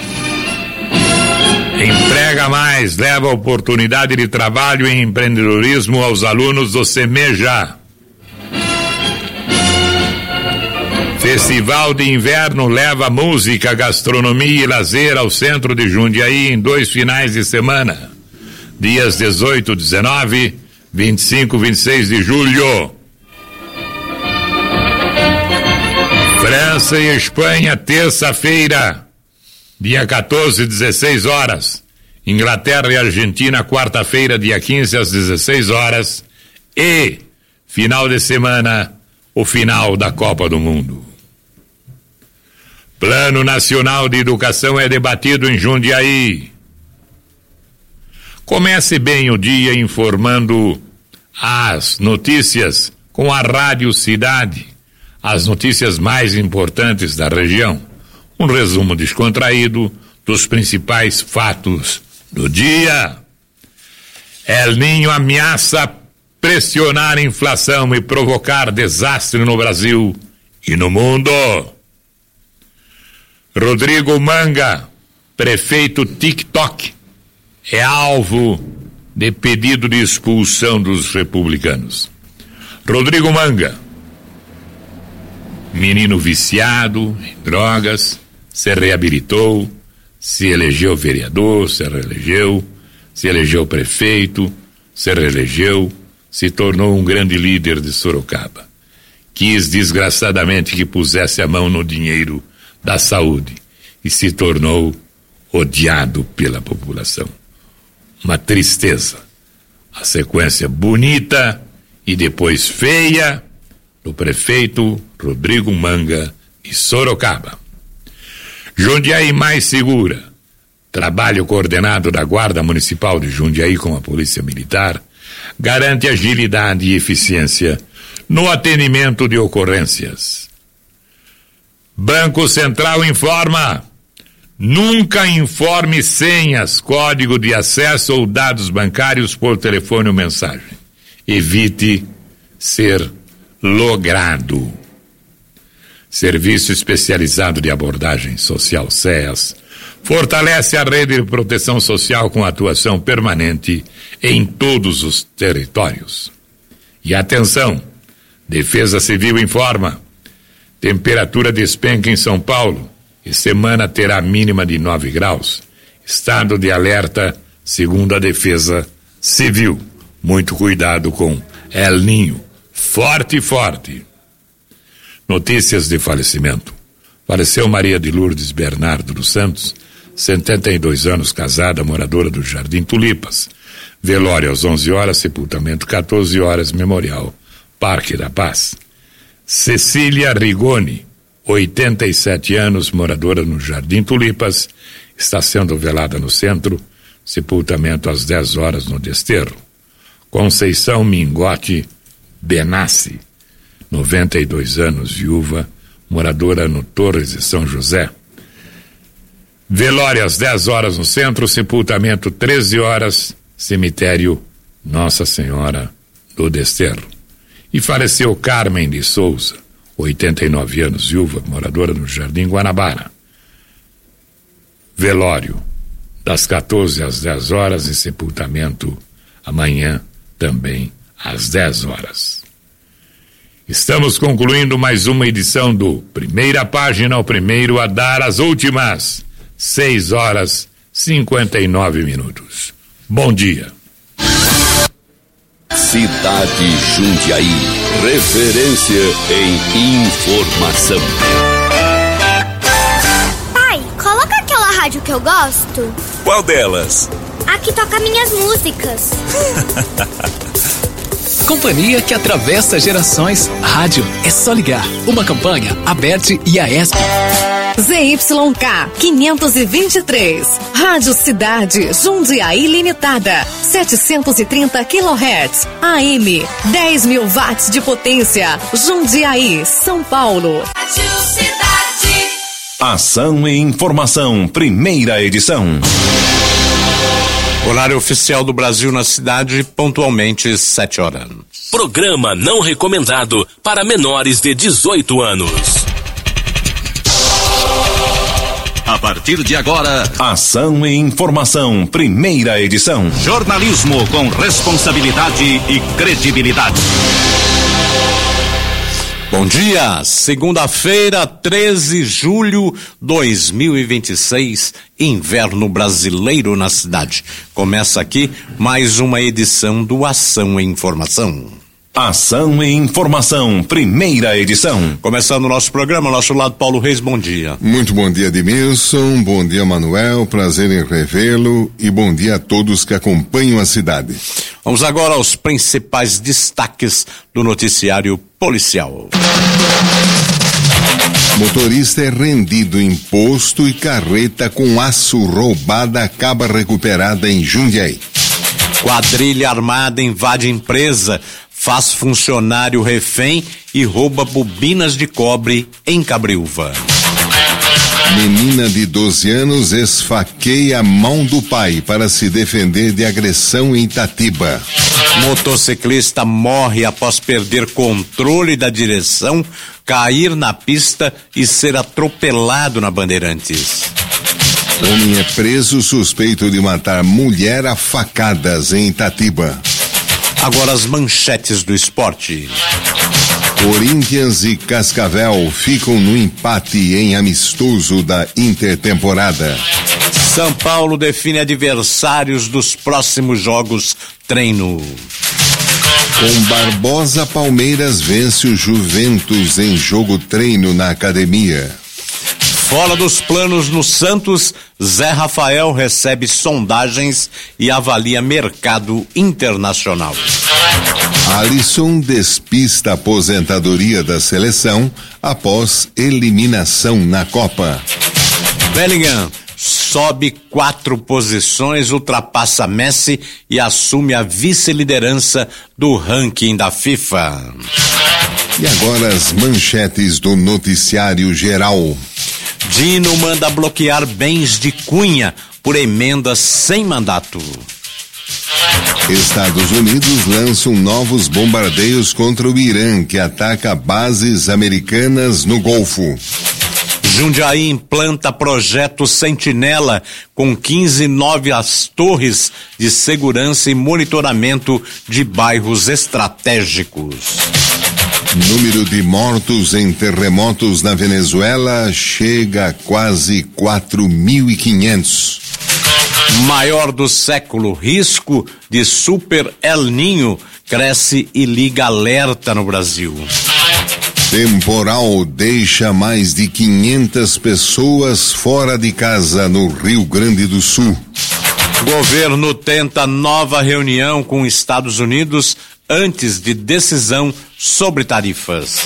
Emprega Mais leva oportunidade de trabalho e empreendedorismo aos alunos do Semeja. Festival de Inverno leva música, gastronomia e lazer ao centro de Jundiaí em 2 finais de semana. Dias 18, 19, 25, 26 de julho. França e Espanha, terça-feira. Dia 14, 16 horas. Inglaterra e Argentina, quarta-feira, dia 15, às 16 horas. E, final de semana, o final da Copa do Mundo. Plano Nacional de Educação é debatido em Jundiaí. Comece bem o dia informando as notícias com a Rádio Cidade, as notícias mais importantes da região. Um resumo descontraído dos principais fatos do dia. El Niño ameaça pressionar a inflação e provocar desastre no Brasil e no mundo. Rodrigo Manga, prefeito TikTok, é alvo de pedido de expulsão dos republicanos. Rodrigo Manga, menino viciado em drogas, se reabilitou, se elegeu vereador, se reelegeu, se elegeu prefeito, se reelegeu, se tornou um grande líder de Sorocaba. Quis desgraçadamente que pusesse a mão no dinheiro da saúde e se tornou odiado pela população. Uma tristeza. A sequência bonita e depois feia do prefeito Rodrigo Manga e Sorocaba. Jundiaí mais segura. Trabalho coordenado da Guarda Municipal de Jundiaí com a Polícia Militar garante agilidade e eficiência no atendimento de ocorrências. Banco Central informa: nunca informe senhas, código de acesso ou dados bancários por telefone ou mensagem. Evite ser logrado. Serviço Especializado de Abordagem Social, SEAS, fortalece a rede de proteção social com atuação permanente em todos os territórios. E atenção, Defesa Civil informa: temperatura despenca em São Paulo e semana terá mínima de 9 graus. Estado de alerta, segundo a Defesa Civil. Muito cuidado com El Ninho. Forte. Notícias de falecimento. Faleceu Maria de Lourdes Bernardo dos Santos, 72 anos, casada, moradora do Jardim Tulipas. Velório às 11 horas, sepultamento 14 horas, memorial Parque da Paz. Cecília Rigoni, 87 anos, moradora no Jardim Tulipas, está sendo velada no centro, sepultamento às 10 horas no Desterro. Conceição Mingote Benassi, 92 anos, viúva, moradora no Torres de São José. Velório às 10 horas no centro, sepultamento 13 horas, cemitério Nossa Senhora do Desterro. E faleceu Carmen de Souza, 89 anos, viúva, moradora no Jardim Guanabara. Velório das 14 às 10 horas e sepultamento amanhã também às 10 horas. Estamos concluindo mais uma edição do Primeira Página, o primeiro a dar as últimas 6 horas 59 minutos. Bom dia. Cidade Jundiaí, referência em informação. Pai, coloca aquela rádio que eu gosto. Qual delas? A que toca minhas músicas. Companhia que atravessa gerações. Rádio é só ligar. Uma campanha, Aberte e AESP. ZYK 523. Rádio Cidade Jundiaí Limitada. 730 kHz. AM 10.000 watts de potência. Jundiaí, São Paulo. Rádio Cidade. Ação e Informação, primeira edição. Horário oficial do Brasil na cidade, pontualmente 7 horas. Programa não recomendado para menores de 18 anos. A partir de agora, Ação e Informação, primeira edição. Jornalismo com responsabilidade e credibilidade. Bom dia, segunda-feira, 13 de julho de 2026, inverno brasileiro na cidade. Começa aqui mais uma edição do Ação e Informação. Ação e Informação, primeira edição. Começando o nosso programa, nosso lado Paulo Reis, bom dia. Muito bom dia, Edmilson, bom dia, Manuel, prazer em revê-lo e bom dia a todos que acompanham a cidade. Vamos agora aos principais destaques do noticiário policial. Motorista é rendido em posto e carreta com aço roubada acaba recuperada em Jundiaí. Quadrilha armada invade empresa, faz funcionário refém e rouba bobinas de cobre em Cabriúva. Menina de 12 anos esfaqueia a mão do pai para se defender de agressão em Itatiba. Motociclista morre após perder controle da direção, cair na pista e ser atropelado na Bandeirantes. Homem é preso suspeito de matar mulher a facadas em Itatiba. Agora as manchetes do esporte. Corinthians e Cascavel ficam no empate em amistoso da intertemporada. São Paulo define adversários dos próximos jogos treino. Com Barbosa, Palmeiras vence o Juventus em jogo treino na academia. Fora dos planos no Santos, Zé Rafael recebe sondagens e avalia mercado internacional. Alisson despista a aposentadoria da seleção após eliminação na Copa. Bellingham sobe 4 posições, ultrapassa Messi e assume a vice-liderança do ranking da FIFA. E agora as manchetes do noticiário geral. Dino manda bloquear bens de Cunha por emendas sem mandato. Estados Unidos lançam novos bombardeios contra o Irã, que ataca bases americanas no Golfo. Jundiaí implanta projeto Sentinela com 15 novas torres de segurança e monitoramento de bairros estratégicos. Número de mortos em terremotos na Venezuela chega a quase 4.500. Maior do século, risco de Super El Ninho cresce e liga alerta no Brasil. Temporal deixa mais de 500 pessoas fora de casa no Rio Grande do Sul. Governo tenta nova reunião com Estados Unidos antes de decisão sobre tarifas.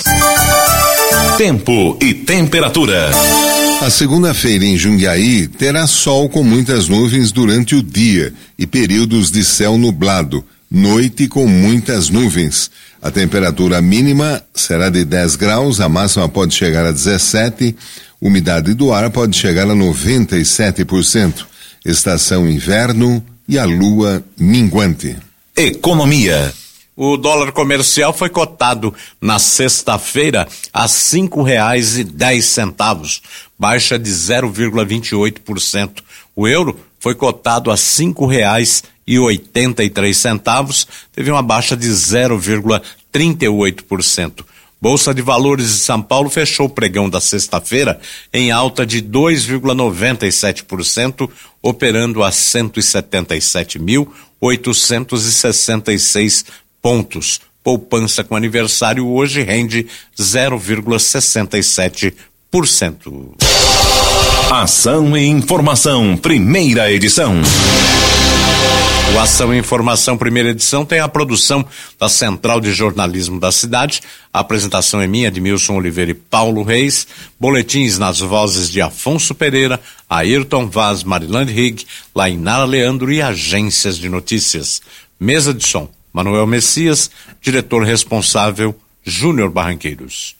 Tempo e temperatura. A segunda-feira em Jundiaí terá sol com muitas nuvens durante o dia e períodos de céu nublado, noite com muitas nuvens. A temperatura mínima será de 10 graus, a máxima pode chegar a 17, umidade do ar pode chegar a 97%. Estação inverno e a lua minguante. Economia. O dólar comercial foi cotado na sexta-feira a R$5,10, baixa de 0,28%. O euro foi cotado a R$5,83, teve uma baixa de 0,38%. Bolsa de Valores de São Paulo fechou o pregão da sexta-feira em alta de 2,97%, operando a 177.866 pontos. Poupança com aniversário hoje rende 0,67%. Ação e Informação, primeira edição. O Ação e Informação, primeira edição, tem a produção da Central de Jornalismo da cidade. A apresentação é minha, Edmilson Oliveira e Paulo Reis. Boletins nas vozes de Afonso Pereira, Ayrton Vaz, Marilande Higg, Lainara Leandro e agências de notícias. Mesa de som, Manuel Messias, diretor responsável, Júnior Barranqueiros.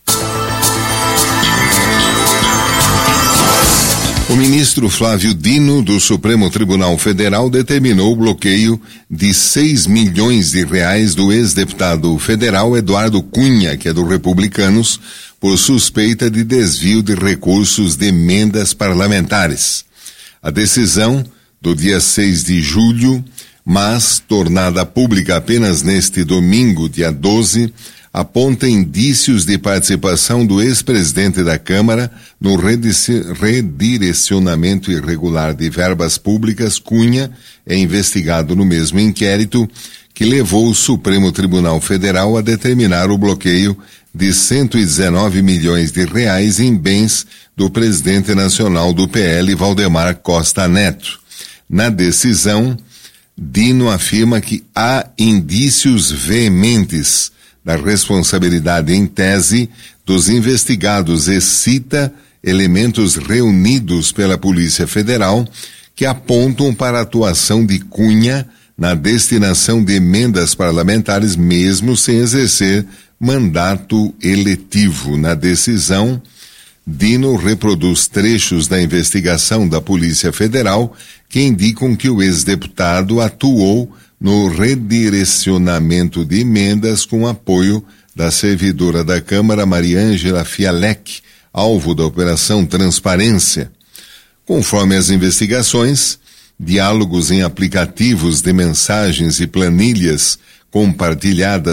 O ministro Flávio Dino, do Supremo Tribunal Federal, determinou o bloqueio de 6 milhões de reais do ex-deputado federal Eduardo Cunha, que é do Republicanos, por suspeita de desvio de recursos de emendas parlamentares. A decisão, do dia 6 de julho, mas tornada pública apenas neste domingo, dia 12, aponta indícios de participação do ex-presidente da Câmara no redirecionamento irregular de verbas públicas. Cunha é investigado no mesmo inquérito que levou o Supremo Tribunal Federal a determinar o bloqueio de 119 milhões de reais em bens do presidente nacional do PL, Valdemar Costa Neto. Na decisão, Dino afirma que há indícios veementes da responsabilidade em tese dos investigados e cita elementos reunidos pela Polícia Federal que apontam para a atuação de Cunha na destinação de emendas parlamentares mesmo sem exercer mandato eletivo. Na decisão, Dino reproduz trechos da investigação da Polícia Federal que indicam que o ex-deputado atuou no redirecionamento de emendas com apoio da servidora da Câmara, Mariângela Fialec, alvo da Operação Transparência. Conforme as investigações, diálogos em aplicativos de mensagens e planilhas compartilhadas